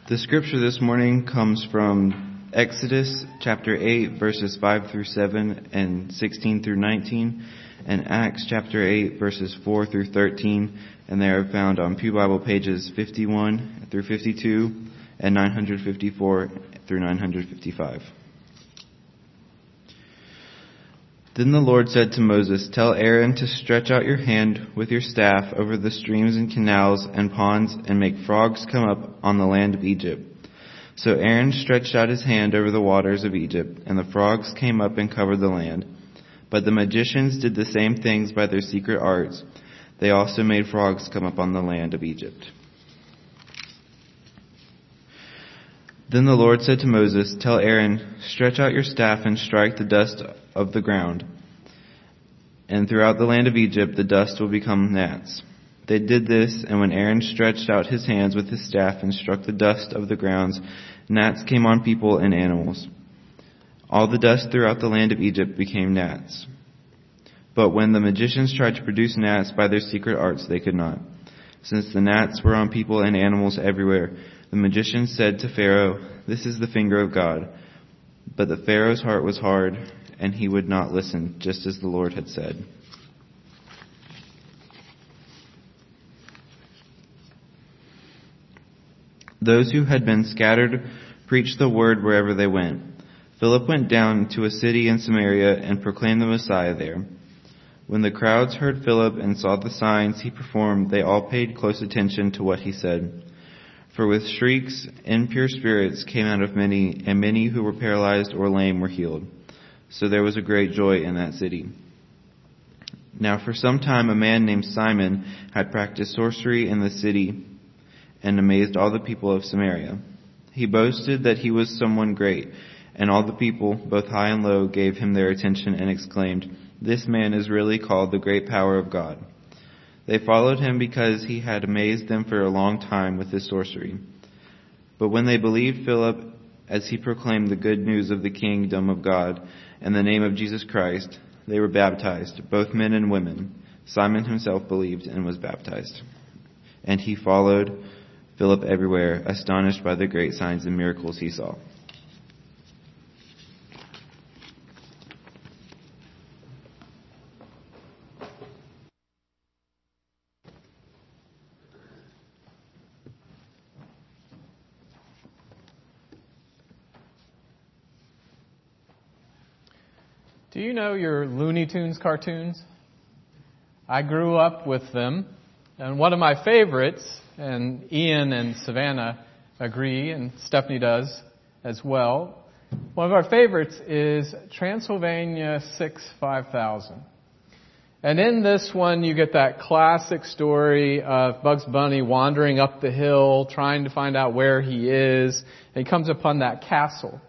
The scripture this morning comes from Exodus chapter 8, verses 5 through 7 and 16 through 19, and Acts chapter 8, verses 4 through 13, and they are found on Pew Bible pages 51 through 52 and 954 through 955. Then the Lord said to Moses, "Tell Aaron to stretch out your hand with your staff over the streams and canals and ponds and make frogs come up on the land of Egypt." So Aaron stretched out his hand over the waters of Egypt, and the frogs came up and covered the land. But the magicians did the same things by their secret arts. They also made frogs come up on the land of Egypt. Then the Lord said to Moses, "Tell Aaron, stretch out your staff and strike the dust of the ground. And throughout the land of Egypt the dust will become gnats." They did this, and when Aaron stretched out his hands with his staff and struck the dust of the grounds, gnats came on people and animals. All the dust throughout the land of Egypt became gnats. But when the magicians tried to produce gnats by their secret arts, they could not. Since the gnats were on people and animals everywhere, the magicians said to Pharaoh, "This is the finger of God." But the Pharaoh's heart was hard, and he would not listen, just as the Lord had said. Those who had been scattered preached the word wherever they went. Philip went down to a city in Samaria and proclaimed the Messiah there. When the crowds heard Philip and saw the signs he performed, they all paid close attention to what he said. For with shrieks, impure spirits came out of many, and many who were paralyzed or lame were healed. So there was a great joy in that city. Now for some time a man named Simon had practiced sorcery in the city and amazed all the people of Samaria. He boasted that he was someone great, and all the people, both high and low, gave him their attention and exclaimed, "This man is really called the great power of God." They followed him because he had amazed them for a long time with his sorcery. But when they believed Philip as he proclaimed the good news of the kingdom of God and the name of Jesus Christ, they were baptized, both men and women. Simon himself believed and was baptized. And he followed Philip everywhere, astonished by the great signs and miracles he saw. Do you know your Looney Tunes cartoons? I grew up with them, and one of my favorites, and Ian and Savannah agree, and Stephanie does as well, one of our favorites is Transylvania 6-5000. And in this one, you get that classic story of Bugs Bunny wandering up the hill, trying to find out where he is, and he comes upon that castle.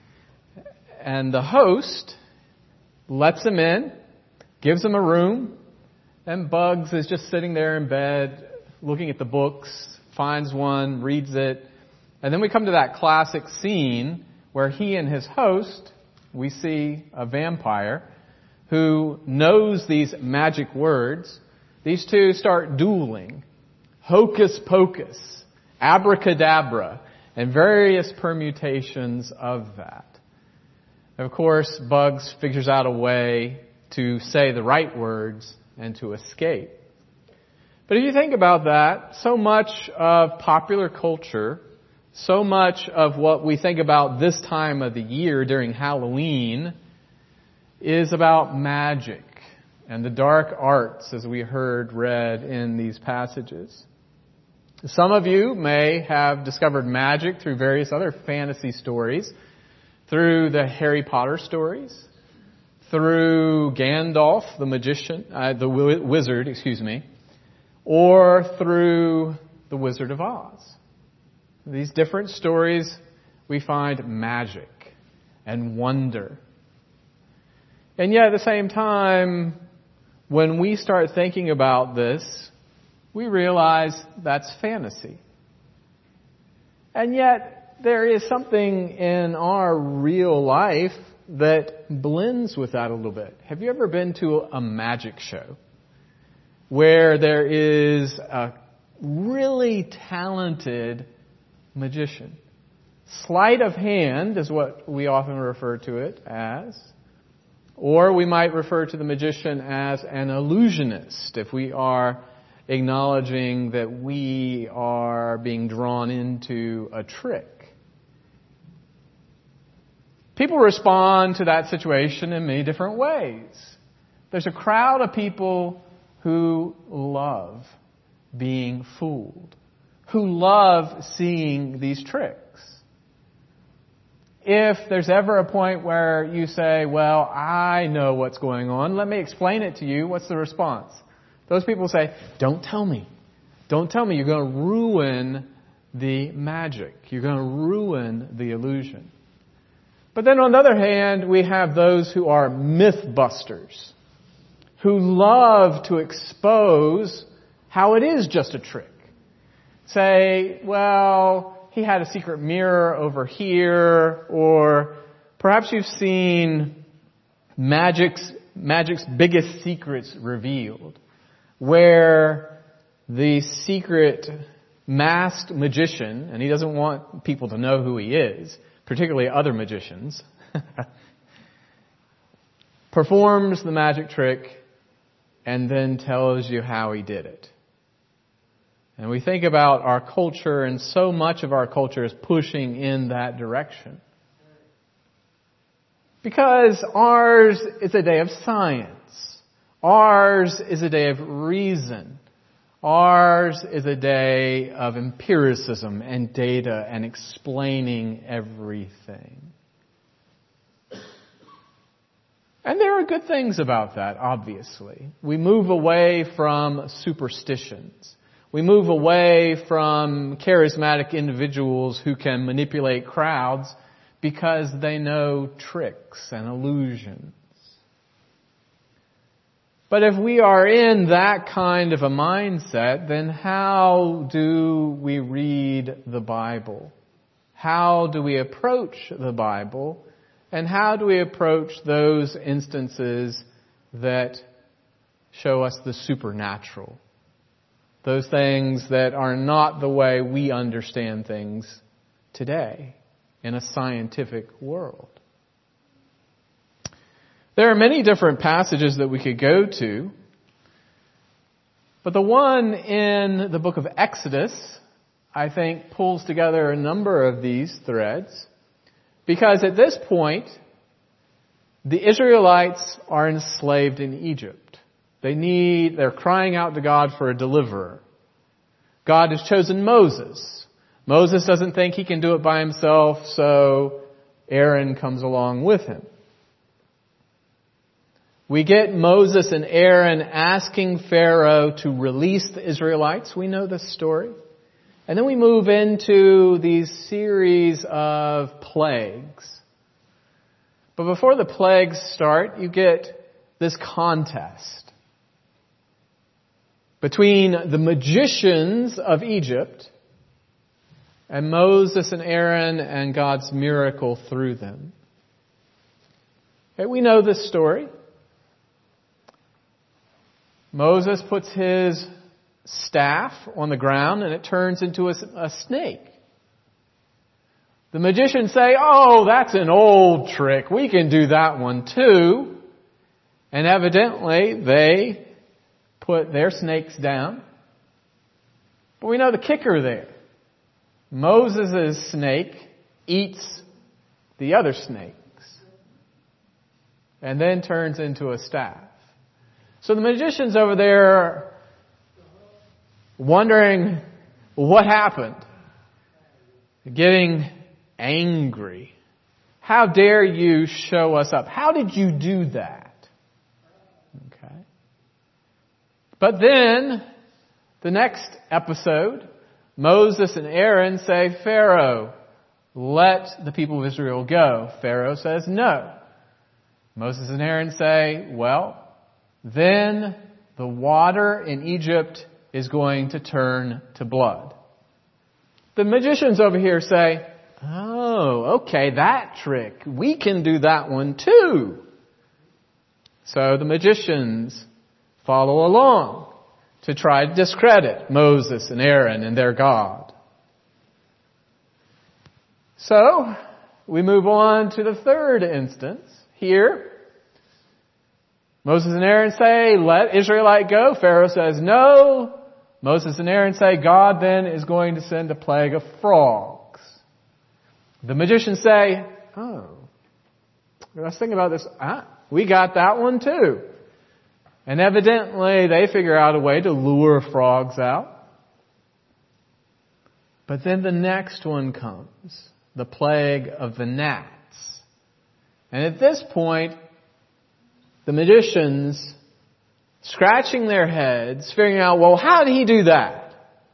And the host lets him in, gives him a room, and Bugs is just sitting there in bed, looking at the books, finds one, reads it, and then we come to that classic scene where he and his host, we see a vampire who knows these magic words. These two start dueling, hocus pocus, abracadabra, and various permutations of that. Of course, Bugs figures out a way to say the right words and to escape. But if you think about that, so much of popular culture, so much of what we think about this time of the year during Halloween is about magic and the dark arts, as we heard read in these passages. Some of you may have discovered magic through various other fantasy stories, through the Harry Potter stories, through Gandalf, the magician, the wizard, or through the Wizard of Oz. These different stories, we find magic and wonder. And yet at the same time, when we start thinking about this, we realize that's fantasy. And yet, there is something in our real life that blends with that a little bit. Have you ever been to a magic show where there is a really talented magician. Sleight of hand is what we often refer to it as. Or we might refer to the magician as an illusionist if we are acknowledging that we are being drawn into a trick. People respond to that situation in many different ways. There's a crowd of people who love being fooled, who love seeing these tricks. If there's ever a point where you say, well, I know what's going on, let me explain it to you, what's the response? Those people say, don't tell me. Don't tell me. You're going to ruin the magic. You're going to ruin the illusion. But then on the other hand, we have those who are mythbusters, who love to expose how it is just a trick. Say, well, he had a secret mirror over here, or perhaps you've seen Magic's Biggest Secrets Revealed, where the secret masked magician, and he doesn't want people to know who he is, particularly other magicians, performs the magic trick and then tells you how he did it. And we think about our culture, and so much of our culture is pushing in that direction. Because ours is a day of science. Ours is a day of reason. Ours is a day of empiricism and data and explaining everything. And there are good things about that, obviously. We move away from superstitions. We move away from charismatic individuals who can manipulate crowds because they know tricks and illusions. But if we are in that kind of a mindset, then how do we read the Bible? How do we approach the Bible? And how do we approach those instances that show us the supernatural? Those things that are not the way we understand things today in a scientific world. There are many different passages that we could go to, but the one in the book of Exodus, I think, pulls together a number of these threads, because at this point, the Israelites are enslaved in Egypt. They're crying out to God for a deliverer. God has chosen Moses. Moses doesn't think he can do it by himself, so Aaron comes along with him. We get Moses and Aaron asking Pharaoh to release the Israelites. We know this story. And then we move into these series of plagues. But before the plagues start, you get this contest between the magicians of Egypt and Moses and Aaron and God's miracle through them. Okay, we know this story. Moses puts his staff on the ground and it turns into a snake. The magicians say, oh, that's an old trick. We can do that one too. And evidently they put their snakes down. But we know the kicker there. Moses' snake eats the other snakes and then turns into a staff. So the magician's over there wondering what happened. Getting angry. How dare you show us up? How did you do that? Okay. But then, the next episode, Moses and Aaron say, Pharaoh, let the people of Israel go. Pharaoh says no. Moses and Aaron say, well, then the water in Egypt is going to turn to blood. The magicians over here say, oh, okay, that trick. We can do that one too. So the magicians follow along to try to discredit Moses and Aaron and their God. So, we move on to the third instance. Here, Moses and Aaron say, let Israelite go. Pharaoh says no. Moses and Aaron say, God then is going to send a plague of frogs. The magicians say, oh, let's think about this. We got that one too. And evidently they figure out a way to lure frogs out. But then the next one comes, the plague of the gnats. And at this point, the magicians, scratching their heads, figuring out, well, how did he do that?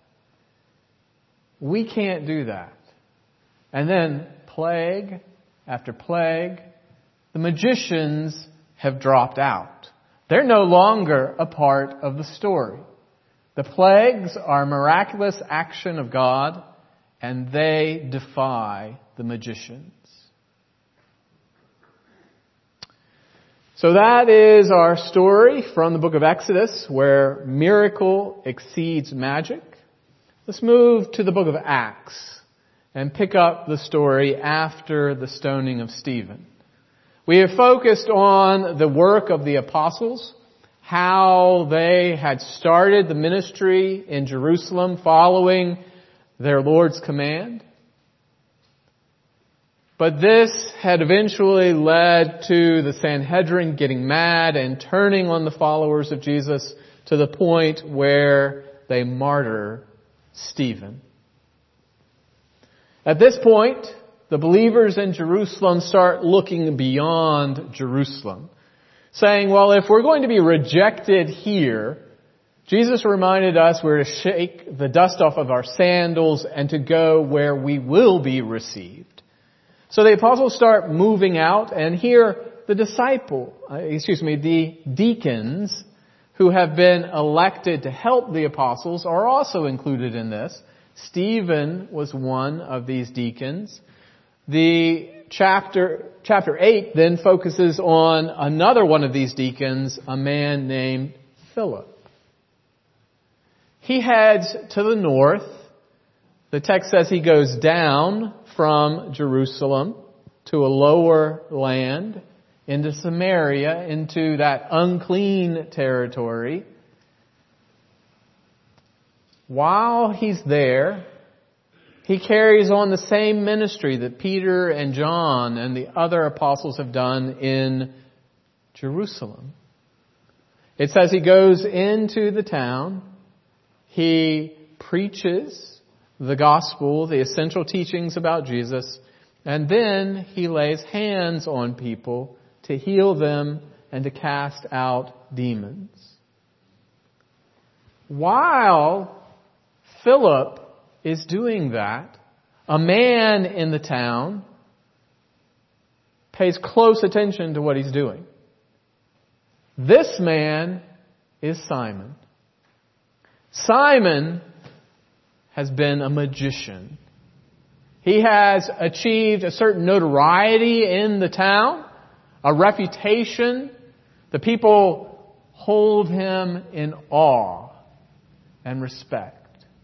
We can't do that. And then plague after plague, the magicians have dropped out. They're no longer a part of the story. The plagues are a miraculous action of God, and they defy the magicians. So that is our story from the book of Exodus, where miracle exceeds magic. Let's move to the book of Acts and pick up the story after the stoning of Stephen. We have focused on the work of the apostles, how they had started the ministry in Jerusalem following their Lord's command. But this had eventually led to the Sanhedrin getting mad and turning on the followers of Jesus to the point where they martyr Stephen. At this point, the believers in Jerusalem start looking beyond Jerusalem, saying, well, if we're going to be rejected here, Jesus reminded us we're to shake the dust off of our sandals and to go where we will be received. So the apostles start moving out, and here the the deacons who have been elected to help the apostles are also included in this. Stephen was one of these deacons. The chapter 8 then focuses on another one of these deacons, a man named Philip. He heads to the north. The text says he goes down from Jerusalem to a lower land, into Samaria, into that unclean territory. While he's there, he carries on the same ministry that Peter and John and the other apostles have done in Jerusalem. It says he goes into the town, he preaches the gospel, the essential teachings about Jesus, and then he lays hands on people to heal them and to cast out demons. While Philip is doing that, a man in the town pays close attention to what he's doing. This man is Simon. Simon has been a magician. He has achieved a certain notoriety in the town, a reputation. The people hold him in awe and respect.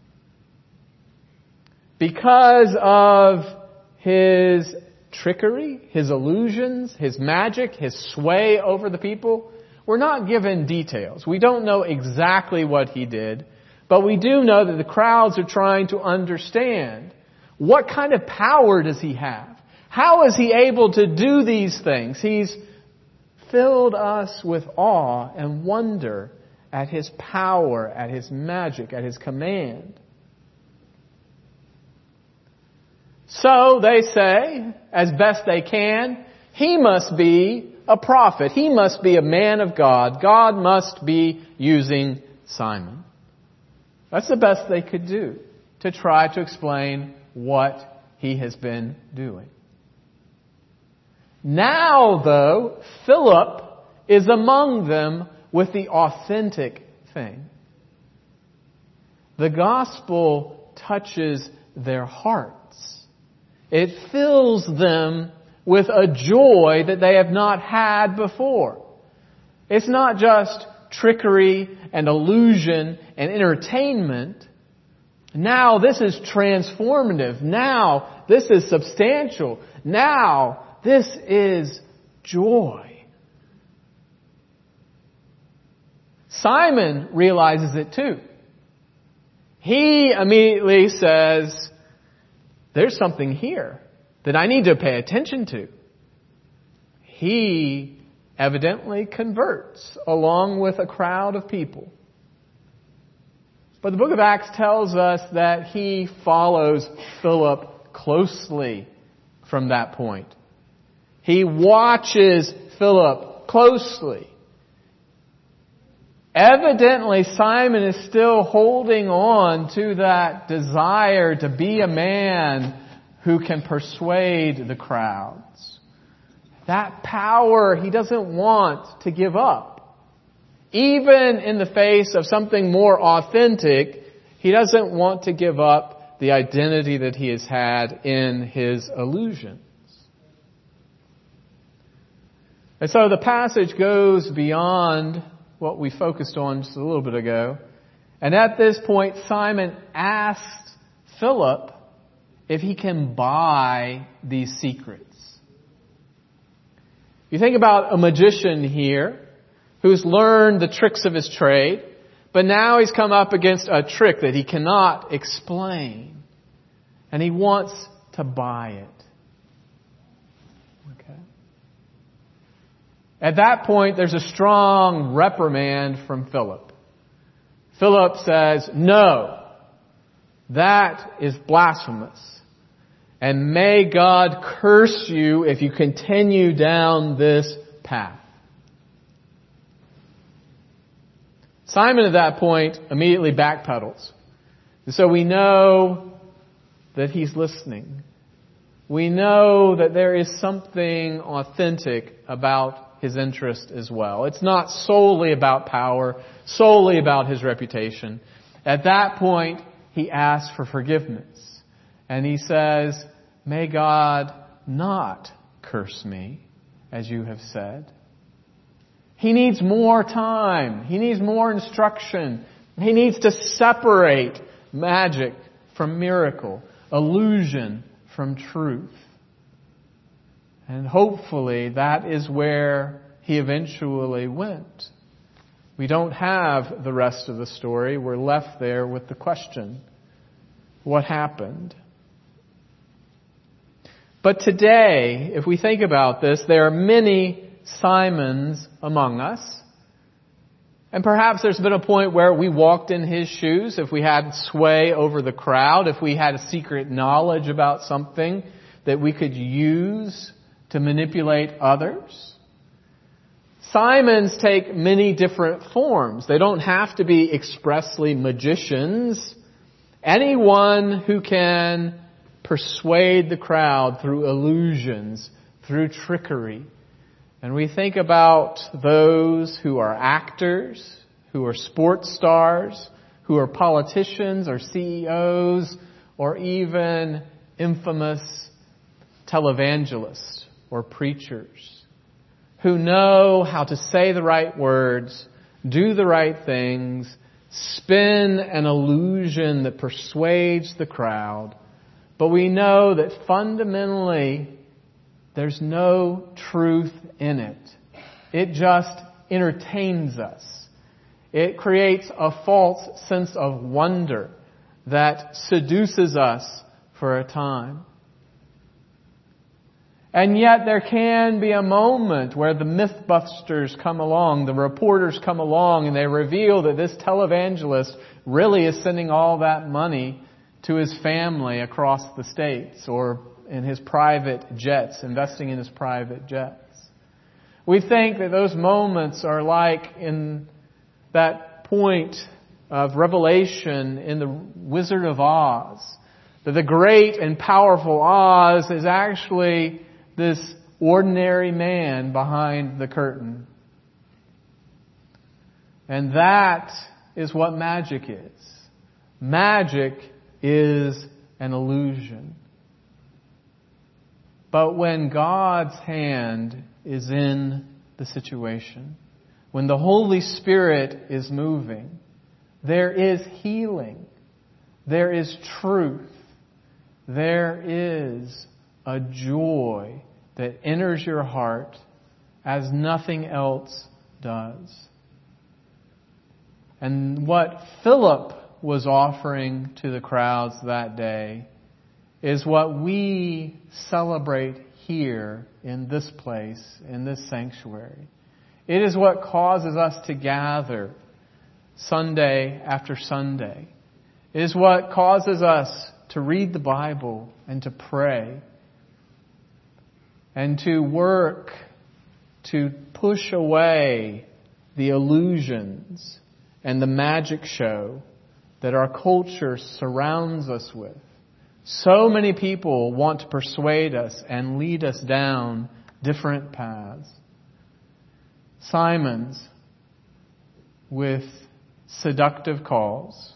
Because of his trickery, his illusions, his magic, his sway over the people, we're not given details. We don't know exactly what he did. But we do know that the crowds are trying to understand, what kind of power does he have? How is he able to do these things? He's filled us with awe and wonder at his power, at his magic, at his command. So they say, as best they can, he must be a prophet. He must be a man of God. God must be using Simon. That's the best they could do to try to explain what he has been doing. Now, though, Philip is among them with the authentic thing. The gospel touches their hearts. It fills them with a joy that they have not had before. It's not just trickery and illusion and entertainment. Now this is transformative. Now this is substantial. Now, this is joy. Simon realizes it too. He immediately says, there's something here that I need to pay attention to. He evidently converts along with a crowd of people. But the book of Acts tells us that he follows Philip closely from that point. He watches Philip closely. Evidently, Simon is still holding on to that desire to be a man who can persuade the crowds. That power he doesn't want to give up. Even in the face of something more authentic, he doesn't want to give up the identity that he has had in his illusions. And so the passage goes beyond what we focused on just a little bit ago. And at this point, Simon asked Philip if he can buy these secrets. You think about a magician here who's learned the tricks of his trade, but now he's come up against a trick that he cannot explain. And he wants to buy it. Okay. At that point, there's a strong reprimand from Philip. Philip says, no, that is blasphemous. And may God curse you if you continue down this path. Simon at that point immediately backpedals. And so we know that he's listening. We know that there is something authentic about his interest as well. It's not solely about power, solely about his reputation. At that point, he asks for forgiveness. And he says, may God not curse me, as you have said. He needs more time. He needs more instruction. He needs to separate magic from miracle, illusion from truth. And hopefully that is where he eventually went. We don't have the rest of the story. We're left there with the question, what happened? But today, if we think about this, there are many Simons among us. And perhaps there's been a point where we walked in his shoes, if we had sway over the crowd, if we had a secret knowledge about something that we could use to manipulate others. Simons take many different forms. They don't have to be expressly magicians. Anyone who can persuade the crowd through illusions, through trickery. And we think about those who are actors, who are sports stars, who are politicians or CEOs, or even infamous televangelists or preachers, who know how to say the right words, do the right things, spin an illusion that persuades the crowd. But we know that fundamentally, there's no truth in it. It just entertains us. It creates a false sense of wonder that seduces us for a time. And yet there can be a moment where the Mythbusters come along, the reporters come along, and they reveal that this televangelist really is sending all that money to his family across the states, or in his private jets, investing in his private jets. We think that those moments are like in that point of revelation in the Wizard of Oz, that the great and powerful Oz is actually this ordinary man behind the curtain. And that is what magic is. Magic is an illusion. But when God's hand is in the situation, when the Holy Spirit is moving, there is healing. There is truth. there is a joy that enters your heart as nothing else does. And what Philip was offering to the crowds that day is what we celebrate here in this place, in this sanctuary. It is what causes us to gather Sunday after Sunday. It is what causes us to read the Bible and to pray and to work to push away the illusions and the magic show that our culture surrounds us with. So many people want to persuade us and lead us down different paths. Simons with seductive calls.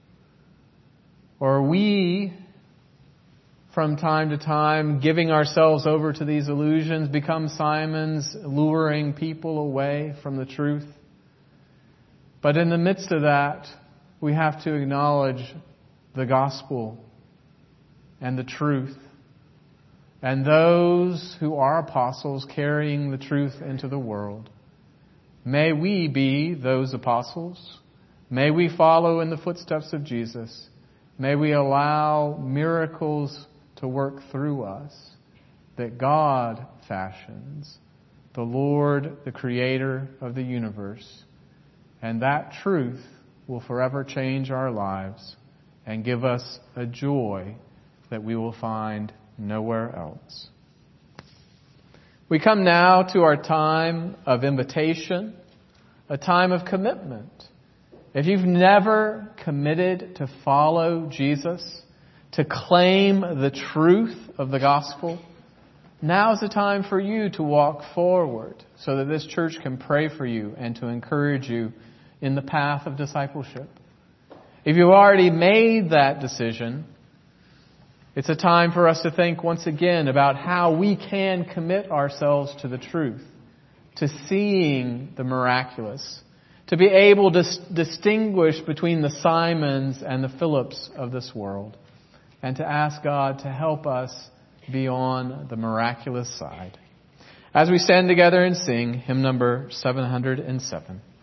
Or we, from time to time, giving ourselves over to these illusions, become Simons, luring people away from the truth. But in the midst of that, we have to acknowledge the gospel and the truth, and those who are apostles carrying the truth into the world. May we be those apostles. May we follow in the footsteps of Jesus. May we allow miracles to work through us that God fashions, the Lord, the Creator of the universe. And that truth will forever change our lives and give us a joy that we will find nowhere else. We come now to our time of invitation, a time of commitment. If you've never committed to follow Jesus, to claim the truth of the gospel, now's the time for you to walk forward so that this church can pray for you and to encourage you in the path of discipleship. If you've already made that decision, it's a time for us to think once again about how we can commit ourselves to the truth, to seeing the miraculous, to be able to distinguish between the Simons and the Philips of this world, and to ask God to help us be on the miraculous side. As we stand together and sing hymn number 707.